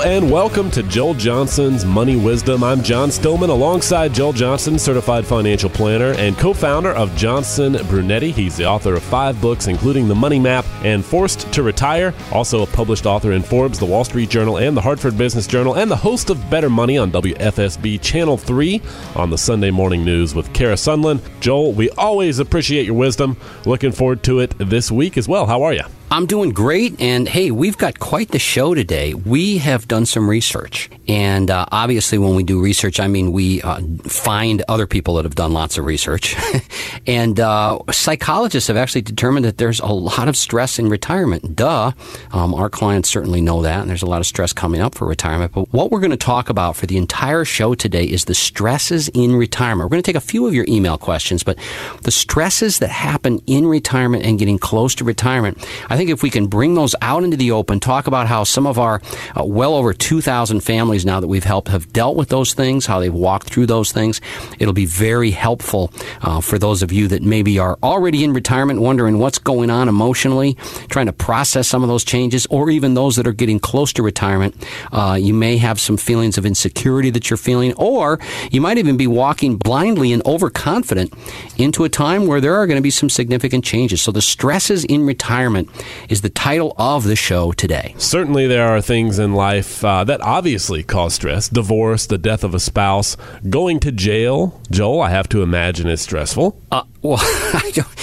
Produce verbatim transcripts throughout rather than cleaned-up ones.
Hello and welcome to Joel Johnson's Money Wisdom. I'm John Stillman alongside Joel Johnson, certified financial planner and co-founder of Johnson Brunetti. He's the author of five books, including The Money Map and Forced to Retire, also a published author in Forbes, The Wall Street Journal, and the Hartford Business Journal, and the host of Better Money on W F S B Channel three on the Sunday Morning News with Kara Sundlin. Joel, we always appreciate your wisdom. Looking forward to it this week as well. How are you? I'm doing great, and hey, we've got quite the show today. We have done some research, and uh, obviously when we do research, I mean we uh, find other people that have done lots of research, and uh, psychologists have actually determined that there's a lot of stress in retirement. Duh. Um, our clients certainly know that, and there's a lot of stress coming up for retirement, but what we're going to talk about for the entire show today is the stresses in retirement. We're going to take a few of your email questions, but the stresses that happen in retirement and getting close to retirement, I I think if we can bring those out into the open, talk about how some of our uh, well over two thousand families now that we've helped have dealt with those things, how they've walked through those things, it'll be very helpful uh, for those of you that maybe are already in retirement, wondering what's going on emotionally, trying to process some of those changes, or even those that are getting close to retirement. Uh, you may have some feelings of insecurity that you're feeling, or you might even be walking blindly and overconfident into a time where there are going to be some significant changes. So the stresses in retirement is the title of the show today. Certainly there are things in life uh, that obviously cause stress. Divorce, the death of a spouse, going to jail. Joel, I have to imagine is stressful. Uh, well, I, don't,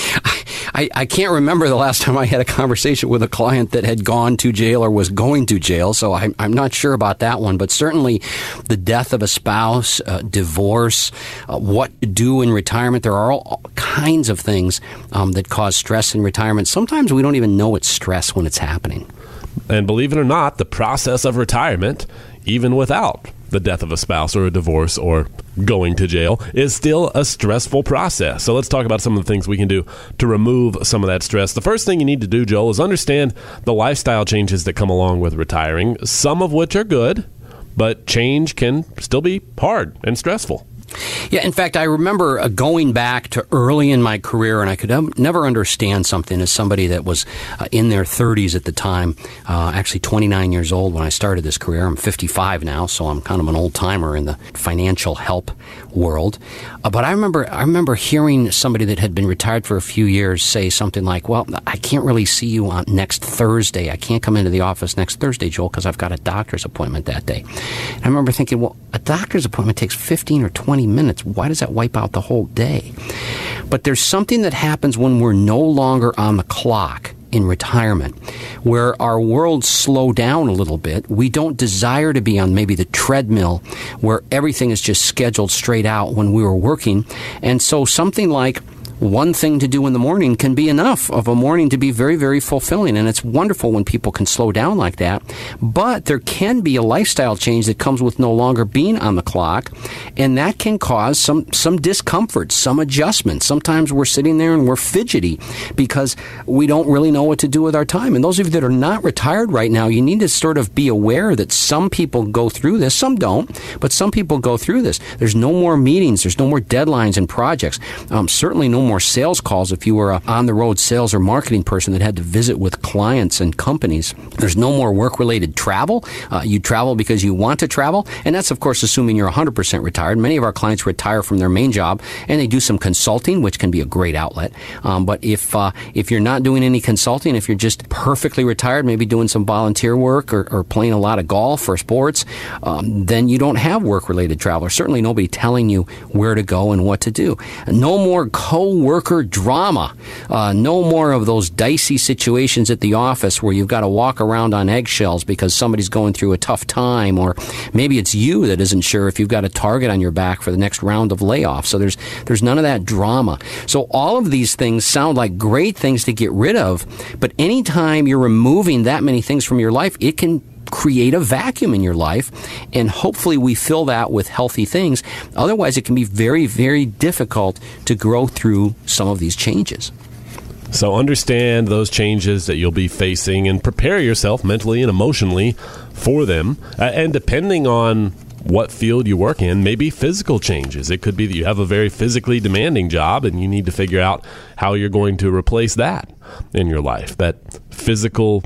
I, I can't remember the last time I had a conversation with a client that had gone to jail or was going to jail, so I, I'm not sure about that one. But certainly the death of a spouse, uh, divorce, uh, what to do in retirement, there are all, all kinds of things um, that cause stress in retirement. Sometimes we don't even know it's stress when it's happening. And believe it or not, the process of retirement, even without the death of a spouse or a divorce or going to jail, is still a stressful process. So let's talk about some of the things we can do to remove some of that stress. The first thing you need to do, Joel, is understand the lifestyle changes that come along with retiring, some of which are good, but change can still be hard and stressful. Yeah, in fact, I remember uh, going back to early in my career, and I could um, never understand something as somebody that was uh, in their thirties at the time, uh, actually twenty-nine years old when I started this career. I'm fifty-five now, so I'm kind of an old-timer in the financial help world. Uh, but I remember I remember hearing somebody that had been retired for a few years say something like, well, I can't really see you on next Thursday. I can't come into the office next Thursday, Joel, because I've got a doctor's appointment that day. And I remember thinking, well, a doctor's appointment takes fifteen or twenty minutes. Why does that wipe out the whole day? But there's something that happens when we're no longer on the clock in retirement, where our worlds slow down a little bit. We don't desire to be on maybe the treadmill where everything is just scheduled straight out when we were working. And so something like one thing to do in the morning can be enough of a morning to be very, very fulfilling. And it's wonderful when people can slow down like that. But there can be a lifestyle change that comes with no longer being on the clock. And that can cause some, some discomfort, some adjustment. Sometimes we're sitting there and we're fidgety because we don't really know what to do with our time. And those of you that are not retired right now, you need to sort of be aware that some people go through this. Some don't, but some people go through this. There's no more meetings. There's no more deadlines and projects. Um, certainly no more sales calls if you were a on-the-road sales or marketing person that had to visit with clients and companies. There's no more work-related travel. Uh, you travel because you want to travel, and that's, of course, assuming you're one hundred percent retired. Many of our clients retire from their main job, and they do some consulting, which can be a great outlet. Um, but if uh, if you're not doing any consulting, if you're just perfectly retired, maybe doing some volunteer work or, or playing a lot of golf or sports, um, then you don't have work-related travel, or certainly nobody telling you where to go and what to do. No more co worker drama. Uh, no more of those dicey situations at the office where you've got to walk around on eggshells because somebody's going through a tough time, or maybe it's you that isn't sure if you've got a target on your back for the next round of layoffs. So there's there's none of that drama. So all of these things sound like great things to get rid of, but anytime you're removing that many things from your life, it can create a vacuum in your life, and hopefully we fill that with healthy things. Otherwise, it can be very, very difficult to grow through some of these changes. So understand those changes that you'll be facing and prepare yourself mentally and emotionally for them. Uh, and depending on what field you work in, maybe physical changes. It could be that you have a very physically demanding job and you need to figure out how you're going to replace that in your life. That physical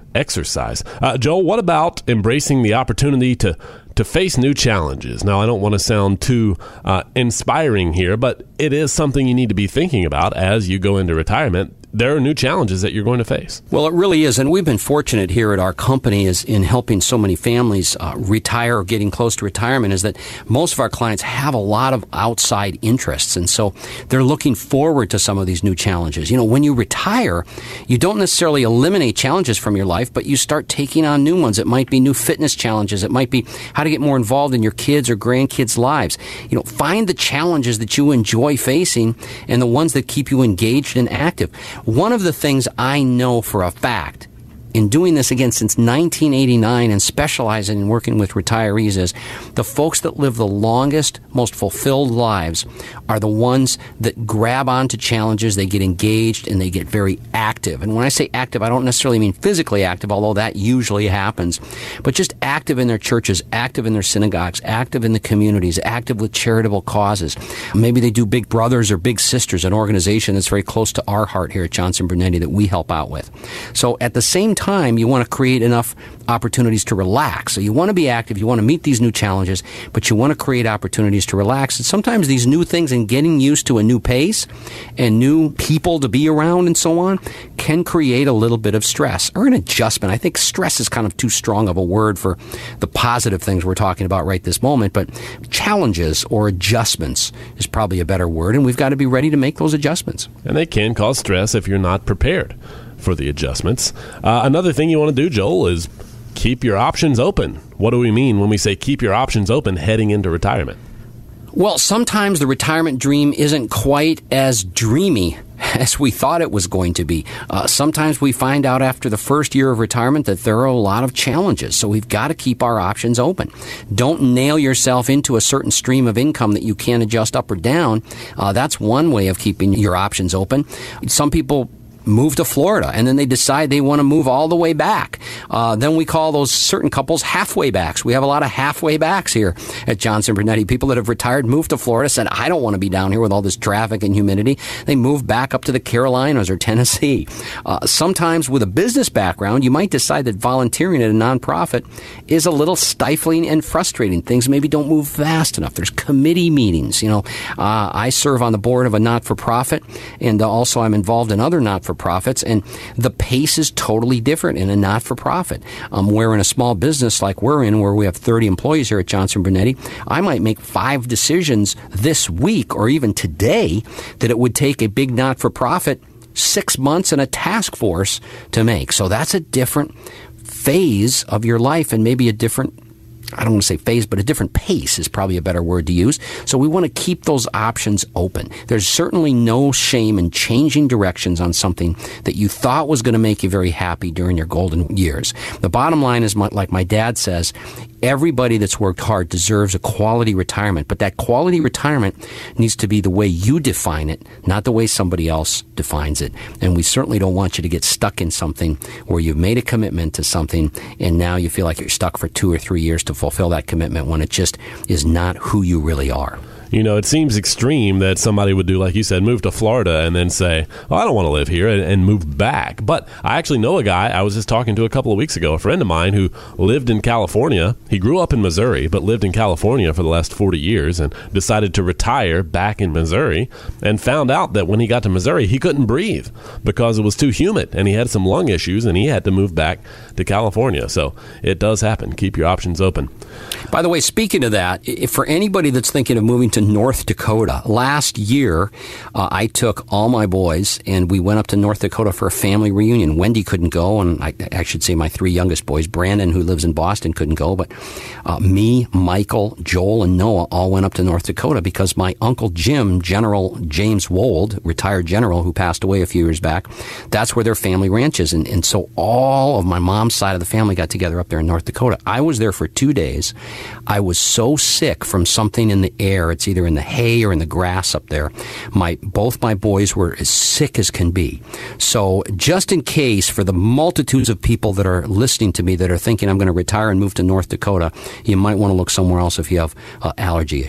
exercise. Uh, Joel, what about embracing the opportunity to to face new challenges? Now, I don't want to sound too uh, inspiring here, but it is something you need to be thinking about as you go into retirement. There are new challenges that you're going to face. Well, it really is. And we've been fortunate here at our company is in helping so many families uh, retire or getting close to retirement is that most of our clients have a lot of outside interests. And so they're looking forward to some of these new challenges. You know, when you retire, you don't necessarily eliminate challenges from your life, but you start taking on new ones. It might be new fitness challenges. It might be how to get more involved in your kids' or grandkids' lives. You know, find the challenges that you enjoy facing and the ones that keep you engaged and active. One of the things I know for a fact in doing this again since nineteen eighty-nine and specializing in working with retirees is the folks that live the longest, most fulfilled lives are the ones that grab onto challenges, they get engaged, and they get very active. And when I say active, I don't necessarily mean physically active, although that usually happens, but just active in their churches, active in their synagogues, active in the communities, active with charitable causes. Maybe they do Big Brothers or Big Sisters, an organization that's very close to our heart here at Johnson Brunetti that we help out with. So at the same time, you want to create enough opportunities to relax. So you want to be active, you want to meet these new challenges, but you want to create opportunities to relax. And sometimes these new things and getting used to a new pace and new people to be around and so on can create a little bit of stress or an adjustment. I think stress is kind of too strong of a word for the positive things we're talking about right this moment, but challenges or adjustments is probably a better word, and we've got to be ready to make those adjustments. And they can cause stress if you're not prepared for the adjustments. Uh, another thing you want to do, Joel, is keep your options open. What do we mean when we say keep your options open heading into retirement? Well, sometimes the retirement dream isn't quite as dreamy as we thought it was going to be. Uh, sometimes we find out after the first year of retirement that there are a lot of challenges, so we've got to keep our options open. Don't nail yourself into a certain stream of income that you can't adjust up or down. Uh, that's one way of keeping your options open. Some people move to Florida, and then they decide they want to move all the way back. Uh, then we call those certain couples halfway backs. We have a lot of halfway backs here at Johnson Brunetti. People that have retired, moved to Florida, said, I don't want to be down here with all this traffic and humidity. They move back up to the Carolinas or Tennessee. Uh, sometimes with a business background, you might decide that volunteering at a nonprofit is a little stifling and frustrating. Things maybe don't move fast enough. There's committee meetings. You know, uh, I serve on the board of a not-for-profit, and uh, also I'm involved in other not-for-profits. Profits, and the pace is totally different in a not-for-profit. Um, where in a small business like we're in, where we have thirty employees here at Johnson Brunetti, I might make five decisions this week or even today that it would take a big not-for-profit six months and a task force to make. So that's a different phase of your life and maybe a different I don't want to say phase, but a different pace is probably a better word to use. So we want to keep those options open. There's certainly no shame in changing directions on something that you thought was going to make you very happy during your golden years. The bottom line is, my, like my dad says, everybody that's worked hard deserves a quality retirement, but that quality retirement needs to be the way you define it, not the way somebody else defines it. And we certainly don't want you to get stuck in something where you've made a commitment to something and now you feel like you're stuck for two or three years to fulfill that commitment when it just is not who you really are. You know, it seems extreme that somebody would do, like you said, move to Florida and then say, oh, I don't want to live here, and, and move back. But I actually know a guy I was just talking to a couple of weeks ago, a friend of mine who lived in California. He grew up in Missouri, but lived in California for the last forty years and decided to retire back in Missouri and found out that when he got to Missouri, he couldn't breathe because it was too humid and he had some lung issues and he had to move back to California. So it does happen. Keep your options open. By the way, speaking of that, if for anybody that's thinking of moving to North Dakota, last year uh, I took all my boys and we went up to North Dakota for a family reunion. Wendy couldn't go, and I, I should say my three youngest boys, Brandon, who lives in Boston, couldn't go, but uh, me, Michael, Joel, and Noah all went up to North Dakota because my Uncle Jim, General James Wold, retired general who passed away a few years back, that's where their family ranch is. And, and so all of my mom's side of the family got together up there in North Dakota. I was there for two days. I was so sick from something in the air. It's either in the hay or in the grass up there. My both my boys were as sick as can be. So just in case, for the multitudes of people that are listening to me that are thinking I'm going to retire and move to North Dakota, you might want to look somewhere else if you have uh, allergy issues.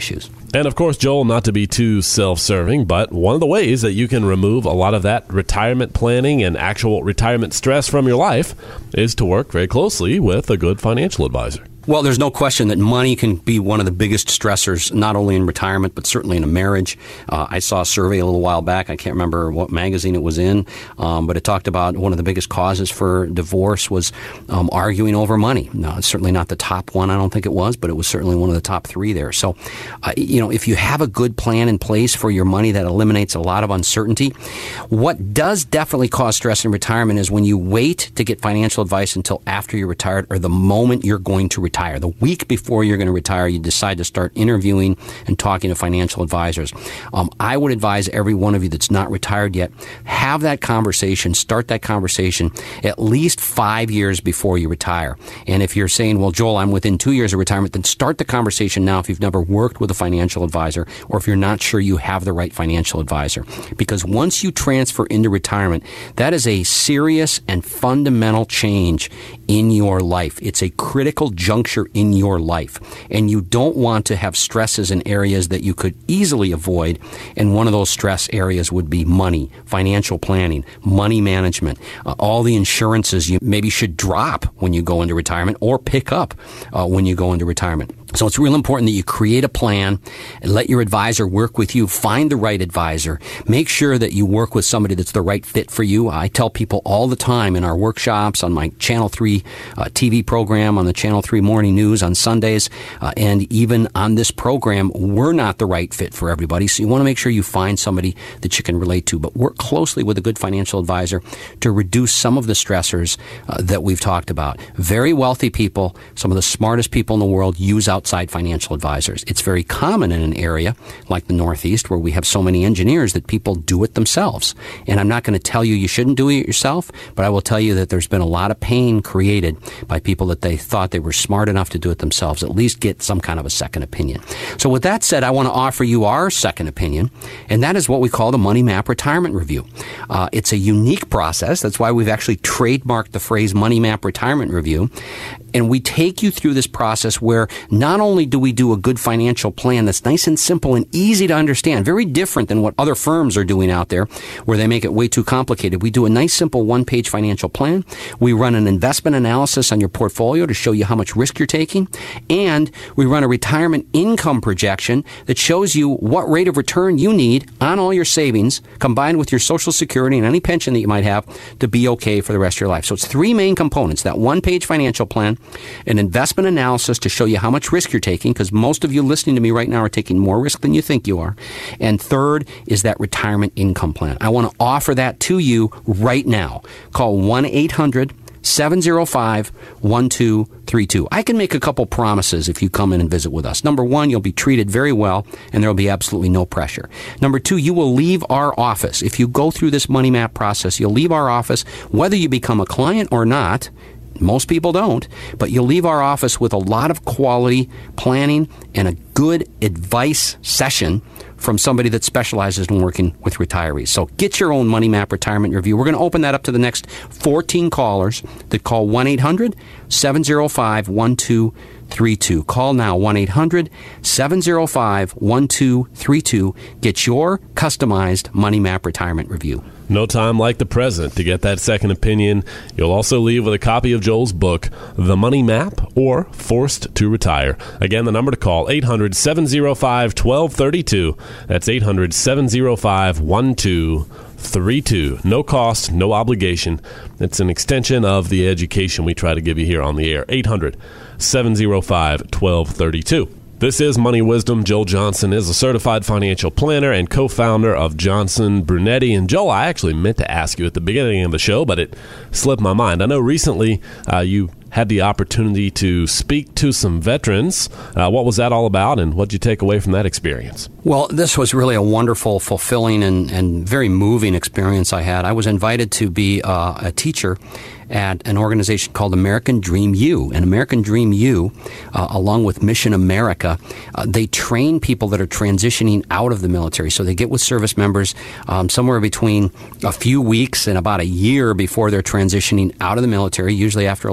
And of course, Joel, not to be too self-serving, but one of the ways that you can remove a lot of that retirement planning and actual retirement stress from your life is to work very closely with a good financial advisor. Well, there's no question that money can be one of the biggest stressors, not only in retirement, but certainly in a marriage. Uh, I saw a survey a little while back. I can't remember what magazine it was in, um, but it talked about one of the biggest causes for divorce was um, arguing over money. No, it's certainly not the top one, I don't think it was, but it was certainly one of the top three there. So, uh, you know, if you have a good plan in place for your money, that eliminates a lot of uncertainty. What does definitely cause stress in retirement is when you wait to get financial advice until after you're retired or the moment you're going to retire. The week before you're going to retire, you decide to start interviewing and talking to financial advisors. Um, I would advise every one of you that's not retired yet, have that conversation, start that conversation at least five years before you retire. And if you're saying, well, Joel, I'm within two years of retirement, then start the conversation now if you've never worked with a financial advisor or if you're not sure you have the right financial advisor. Because once you transfer into retirement, that is a serious and fundamental change in your life. It's a critical juncture in your life. And you don't want to have stresses in areas that you could easily avoid. And one of those stress areas would be money, financial planning, money management, uh, all the insurances you maybe should drop when you go into retirement or pick up uh, when you go into retirement. So it's real important that you create a plan and let your advisor work with you. Find the right advisor. Make sure that you work with somebody that's the right fit for you. I tell people all the time in our workshops, on my Channel three uh, T V program, on the Channel three Morning News on Sundays, uh, and even on this program, we're not the right fit for everybody. So you want to make sure you find somebody that you can relate to, but work closely with a good financial advisor to reduce some of the stressors uh, that we've talked about. Very wealthy people, some of the smartest people in the world, use out outside financial advisors. It's very common in an area like the Northeast where we have so many engineers that people do it themselves. And I'm not going to tell you you shouldn't do it yourself, but I will tell you that there's been a lot of pain created by people that they thought they were smart enough to do it themselves, at least get some kind of a second opinion. So with that said, I want to offer you our second opinion, and that is what we call the Money Map Retirement Review. Uh, it's a unique process. That's why we've actually trademarked the phrase Money Map Retirement Review. And we take you through this process where not only do we do a good financial plan that's nice and simple and easy to understand, very different than what other firms are doing out there where they make it way too complicated. We do a nice, simple one-page financial plan. We run an investment analysis on your portfolio to show you how much risk you're taking. And we run a retirement income projection that shows you what rate of return you need on all your savings combined with your Social Security and any pension that you might have to be okay for the rest of your life. So it's three main components: that one-page financial plan, an investment analysis to show you how much risk you're taking, because most of you listening to me right now are taking more risk than you think you are. And third is that retirement income plan. I want to offer that to you right now. Call one eight hundred seven oh five one two three two. I can make a couple promises if you come in and visit with us. Number one, you'll be treated very well, and there will be absolutely no pressure. Number two, you will leave our office. If you go through this Money Map process, you'll leave our office, whether you become a client or not. Most people don't, but you'll leave our office with a lot of quality planning and a good advice session from somebody that specializes in working with retirees. So get your own Money Map Retirement Review. We're going to open that up to the next fourteen callers that call one eight hundred seven oh five one two three two. Call now, one eight hundred seven oh five one two three two. Get your customized Money Map Retirement Review. No time like the present to get that second opinion. You'll also leave with a copy of Joel's book, The Money Map or Forced to Retire. Again, the number to call, eight hundred seven oh five one two three two. That's eight hundred seven oh five one two three two. No cost, no obligation. It's an extension of the education we try to give you here on the air. eight hundred seven oh five one two three two. This is Money Wisdom. Joel Johnson is a certified financial planner and co-founder of Johnson Brunetti. And Joel, I actually meant to ask you at the beginning of the show, but it slipped my mind. I know recently uh, you had the opportunity to speak to some veterans. Uh, what was that all about, and what did you take away from that experience? Well, this was really a wonderful, fulfilling, and, and very moving experience I had. I was invited to be uh, a teacher at an organization called American Dream U. And American Dream U, uh, along with Mission America, uh, they train people that are transitioning out of the military. So they get with service members um, somewhere between a few weeks and about a year before they're transitioning out of the military, usually after a long-term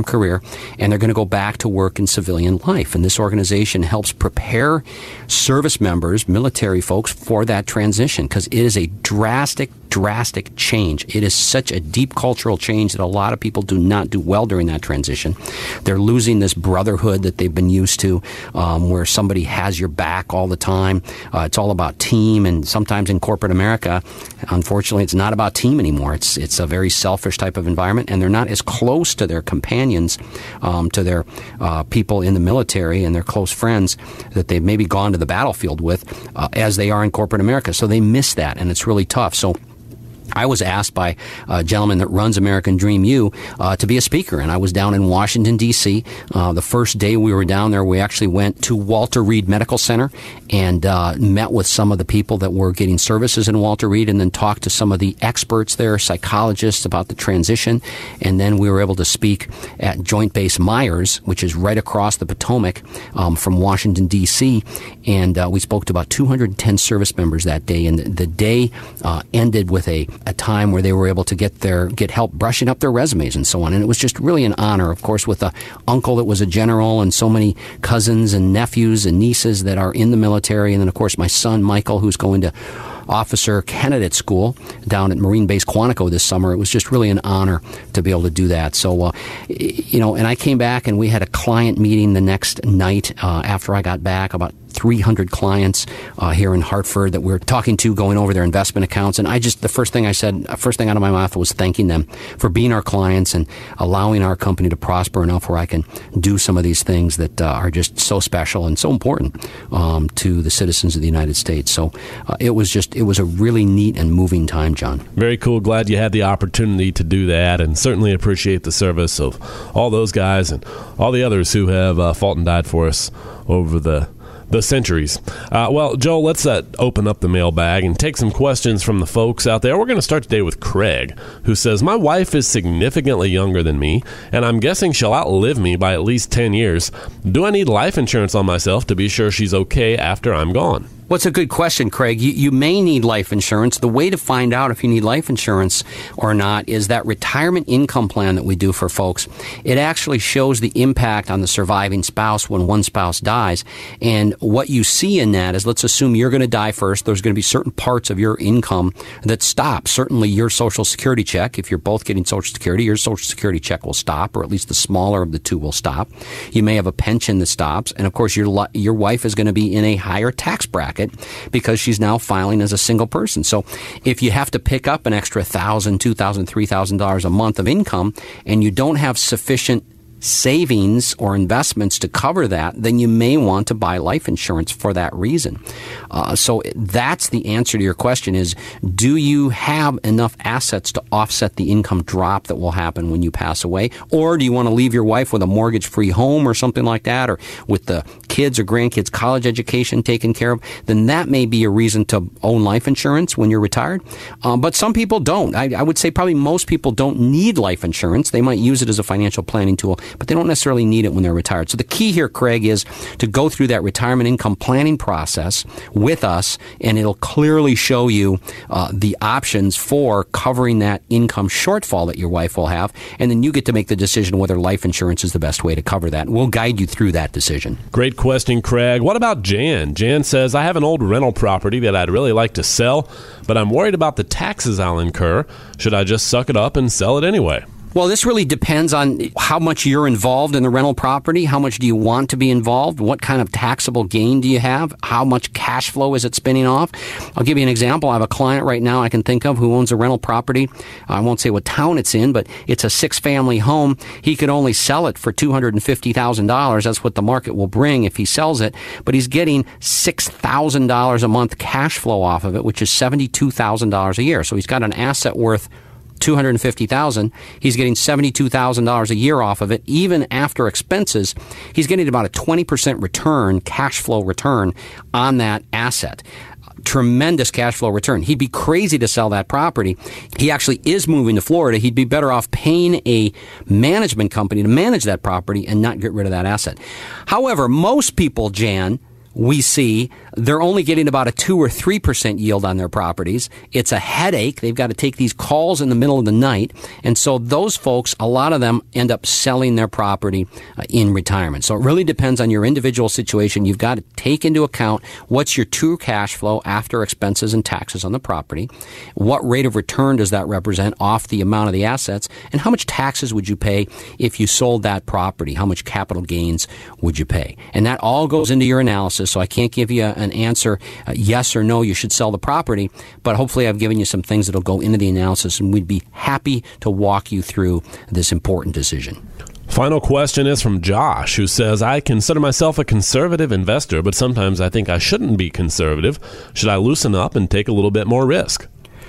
career, and they're going to go back to work in civilian life. And this organization helps prepare service members, military folks, for that transition, because it is a drastic, drastic change. It is such a deep cultural change that a lot of people do not do well during that transition. They're losing this brotherhood that they've been used to, um, where somebody has your back all the time. Uh, it's all about team, and sometimes in corporate America, unfortunately, it's not about team anymore. It's it's a very selfish type of environment, and they're not as close to their companions, um, to their uh, people in the military and their close friends that they've maybe gone to the battlefield with uh, as they are in corporate America. So they miss that, and it's really tough. So I was asked by a gentleman that runs American Dream U uh, to be a speaker, and I was down in Washington, D C Uh, the first day we were down there, we actually went to Walter Reed Medical Center and uh, met with some of the people that were getting services in Walter Reed, and then talked to some of the experts there, psychologists, about the transition. And then we were able to speak at Joint Base Myers, which is right across the Potomac um, from Washington, D C And uh, we spoke to about two hundred ten service members that day, and the, the day uh, ended with a a time where they were able to get their get help brushing up their resumes and so on. And it was just really an honor, of course, with a uncle that was a general and so many cousins and nephews and nieces that are in the military. And then, of course, my son, Michael, who's going to officer candidate school down at Marine Base Quantico this summer. It was just really an honor to be able to do that. So, uh, you know, and I came back and we had a client meeting the next night uh, after I got back, about three hundred clients uh, here in Hartford that we're talking to, going over their investment accounts. And I just, the first thing I said, first thing out of my mouth was thanking them for being our clients and allowing our company to prosper enough where I can do some of these things that uh, are just so special and so important um, to the citizens of the United States. So uh, it was just, it was a really neat and moving time, John. Very cool. Glad you had the opportunity to do that, and certainly appreciate the service of all those guys and all the others who have uh, fought and died for us over the the centuries. Uh, well, Joel, let's uh, open up the mailbag and take some questions from the folks out there. We're going to start today with Craig, who says, my wife is significantly younger than me, and I'm guessing she'll outlive me by at least ten years. Do I need life insurance on myself to be sure she's okay after I'm gone? Well, it's a good question, Craig. You, you may need life insurance. The way to find out if you need life insurance or not is that retirement income plan that we do for folks. It actually shows the impact on the surviving spouse when one spouse dies. And what you see in that is, let's assume you're going to die first. There's going to be certain parts of your income that stop. Certainly your Social Security check. If you're both getting Social Security, your Social Security check will stop, or at least the smaller of the two will stop. You may have a pension that stops. And, of course, your your wife is going to be in a higher tax bracket because she's now filing as a single person. So if you have to pick up an extra one thousand dollars, two thousand dollars, three thousand dollars a month of income and you don't have sufficient savings or investments to cover that, then you may want to buy life insurance for that reason. Uh, so that's the answer to your question is, do you have enough assets to offset the income drop that will happen when you pass away? Or do you want to leave your wife with a mortgage-free home or something like that, or with the kids or grandkids' college education taken care of? Then that may be a reason to own life insurance when you're retired. Um, but some people don't. I, I would say probably most people don't need life insurance. They might use it as a financial planning tool, but they don't necessarily need it when they're retired. So the key here, Craig, is to go through that retirement income planning process with us, and it'll clearly show you uh, the options for covering that income shortfall that your wife will have, and then you get to make the decision whether life insurance is the best way to cover that. We'll guide you through that decision. Great question, Craig. What about Jan? Jan says, I have an old rental property that I'd really like to sell, but I'm worried about the taxes I'll incur. Should I just suck it up and sell it anyway? Well, this really depends on how much you're involved in the rental property. How much do you want to be involved? What kind of taxable gain do you have? How much cash flow is it spinning off? I'll give you an example. I have a client right now I can think of who owns a rental property. I won't say what town it's in, but it's a six-family home. He could only sell it for two hundred fifty thousand dollars. That's what the market will bring if he sells it. But he's getting six thousand dollars a month cash flow off of it, which is seventy-two thousand dollars a year. So he's got an asset worth two hundred fifty thousand dollars. He's getting seventy-two thousand dollars a year off of it. Even after expenses, he's getting about a twenty percent return, cash flow return on that asset. Tremendous cash flow return. He'd be crazy to sell that property. He actually is moving to Florida. He'd be better off paying a management company to manage that property and not get rid of that asset. However, most people, Jan, we see they're only getting about a two or three percent yield on their properties. It's a headache. They've got to take these calls in the middle of the night. And so those folks, a lot of them end up selling their property uh, in retirement. So it really depends on your individual situation. You've got to take into account what's your true cash flow after expenses and taxes on the property. What rate of return does that represent off the amount of the assets? And how much taxes would you pay if you sold that property? How much capital gains would you pay? And that all goes into your analysis. So I can't give you an answer, uh, yes or no, you should sell the property, but hopefully I've given you some things that'll go into the analysis, and we'd be happy to walk you through this important decision. Final question is from Josh, who says, I consider myself a conservative investor, but sometimes I think I shouldn't be conservative. Should I loosen up and take a little bit more risk?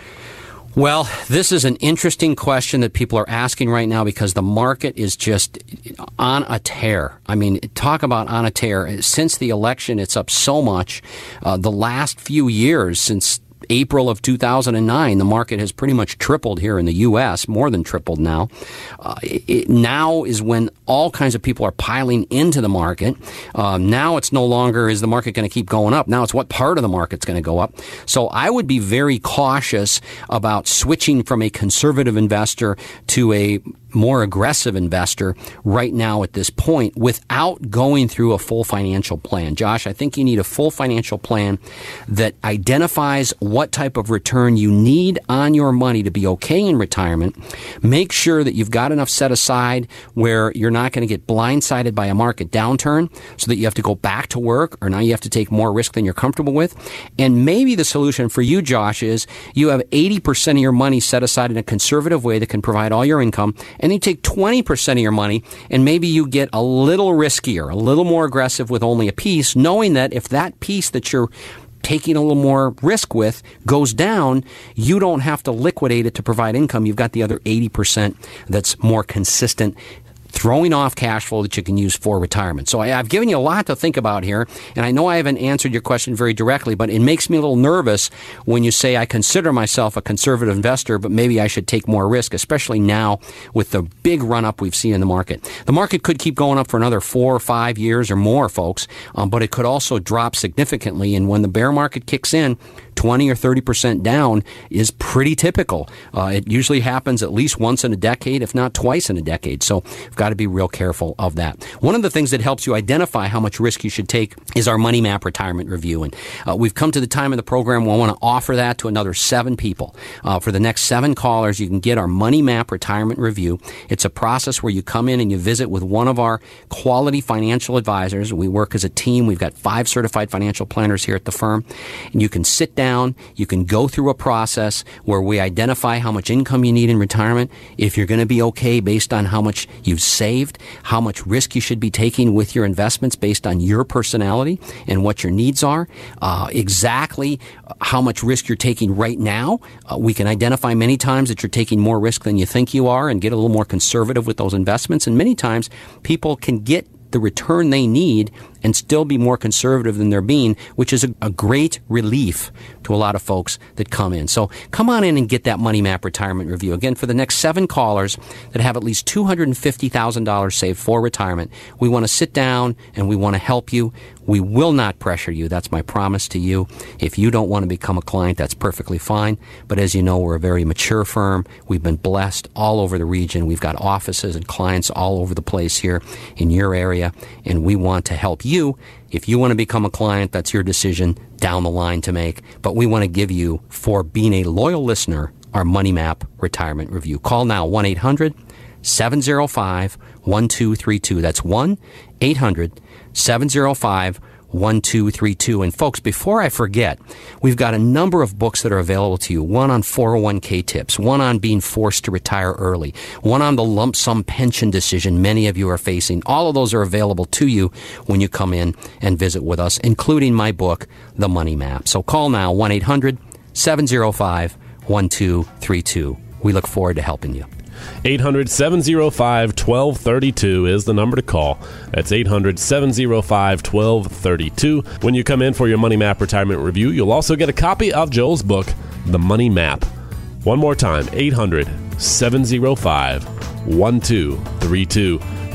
Well, this is an interesting question that people are asking right now because the market is just on a tear. I mean, talk about on a tear. Since the election, it's up so much. Uh, the last few years, since April of two thousand nine, the market has pretty much tripled here in the U S, more than tripled now. Uh, it, now is when all kinds of people are piling into the market. Um, now it's no longer, is the market going to keep going up? Now it's what part of the market's going to go up. So I would be very cautious about switching from a conservative investor to a more aggressive investor right now at this point without going through a full financial plan. Josh, I think you need a full financial plan that identifies what type of return you need on your money to be okay in retirement. Make sure that you've got enough set aside where you're not going to get blindsided by a market downturn so that you have to go back to work, or now you have to take more risk than you're comfortable with. And maybe the solution for you, Josh, is you have eighty percent of your money set aside in a conservative way that can provide all your income, and you take twenty percent of your money and maybe you get a little riskier, a little more aggressive with only a piece, knowing that if that piece that you're taking a little more risk with goes down, you don't have to liquidate it to provide income. You've got the other eighty percent that's more consistent, throwing off cash flow that you can use for retirement. So I, I've given you a lot to think about here, and I know I haven't answered your question very directly, but it makes me a little nervous when you say I consider myself a conservative investor, but maybe I should take more risk, especially now with the big run-up we've seen in the market. The market could keep going up for another four or five years or more, folks, um, but it could also drop significantly, and when the bear market kicks in, twenty or thirty percent down is pretty typical. Uh, it usually happens at least once in a decade, if not twice in a decade. So you've got to be real careful of that. One of the things that helps you identify how much risk you should take is our Money Map Retirement Review. And uh, we've come to the time in the program where I want to offer that to another seven people. Uh, for the next seven callers, you can get our Money Map Retirement Review. It's a process where you come in and you visit with one of our quality financial advisors. We work as a team. We've got five certified financial planners here at the firm. And you can sit down. You can go through a process where we identify how much income you need in retirement, if you're going to be okay based on how much you've saved, how much risk you should be taking with your investments based on your personality and what your needs are, uh, exactly how much risk you're taking right now. Uh, we can identify many times that you're taking more risk than you think you are and get a little more conservative with those investments. And many times people can get the return they need and still be more conservative than they're being, which is a, a great relief to a lot of folks that come in. So come on in and get that Money Map Retirement Review. Again, for the next seven callers that have at least two hundred fifty thousand dollars saved for retirement, we want to sit down and we want to help you. We will not pressure you. That's my promise to you. If you don't want to become a client, that's perfectly fine. But as you know, we're a very mature firm. We've been blessed all over the region. We've got offices and clients all over the place here in your area, and we want to help you. If you want to become a client, that's your decision down the line to make. But we want to give you, for being a loyal listener, our Money Map Retirement Review. Call now, one eight hundred seven oh five one two three two. That's one eight hundred seven oh five one two three two. And folks, before I forget, we've got a number of books that are available to you. One on four oh one k tips, one on being forced to retire early, one on the lump sum pension decision many of you are facing. All of those are available to you when you come in and visit with us, including my book, The Money Map. So call now, one eight hundred seven oh five one two three two. We look forward to helping you. eight hundred seven oh five one two three two is the number to call. That's eight hundred seven oh five one two three two. When you come in for your Money Map Retirement Review, you'll also get a copy of Joel's book, The Money Map. One more time, eight hundred seven oh five one two three two.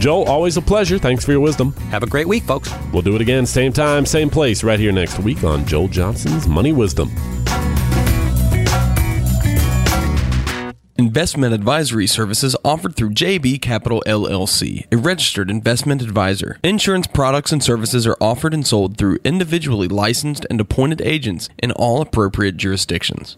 Joel, always a pleasure. Thanks for your wisdom. Have a great week, folks. We'll do it again, same time, same place, right here next week on Joel Johnson's Money Wisdom. Investment advisory services offered through J B Capital L L C, a registered investment advisor. Insurance products and services are offered and sold through individually licensed and appointed agents in all appropriate jurisdictions.